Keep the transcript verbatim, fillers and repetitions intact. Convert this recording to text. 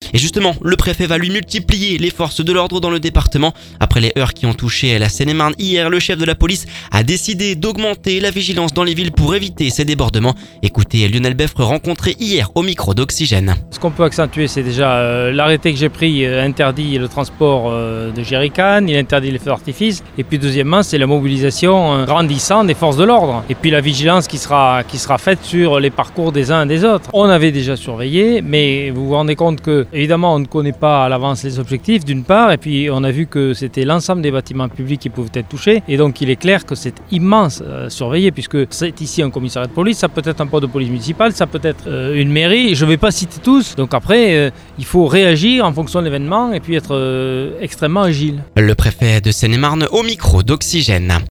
Et justement, le préfet va lui multiplier les forces de l'ordre dans le département. Après les heurts qui ont touché la Seine-et-Marne hier, le chef de la police a décidé d'augmenter la vigilance dans les villes pour éviter ces débordements. Écoutez Lionel Beffre rencontré hier au micro d'Oxygène. Ce qu'on peut accentuer, c'est déjà euh, l'arrêté que j'ai pris euh, interdit le transport euh, de jerrycan, il interdit les feux d'artifice. Et puis deuxièmement, c'est la mobilisation euh, grandissante des forces de l'ordre. Et puis la vigilance qui sera, qui sera faite sur les parcours des uns et des autres. On avait déjà surveillé, mais vous vous rendez compte que, évidemment, on ne connaît pas à l'avance les objectifs, d'une part, et puis on a vu que c'était l'ensemble des bâtiments publics qui pouvaient être touchés. Et donc il est clair que c'est immense euh, surveillé, puisque c'est ici un commissariat de police, ça peut être un poste de police municipale, ça peut être euh, une mairie, je ne vais pas citer tous. Donc après, euh, il faut réagir en fonction de l'événement et puis être euh, extrêmement agile. Le préfet de Seine-et-Marne au micro d'Oxygène.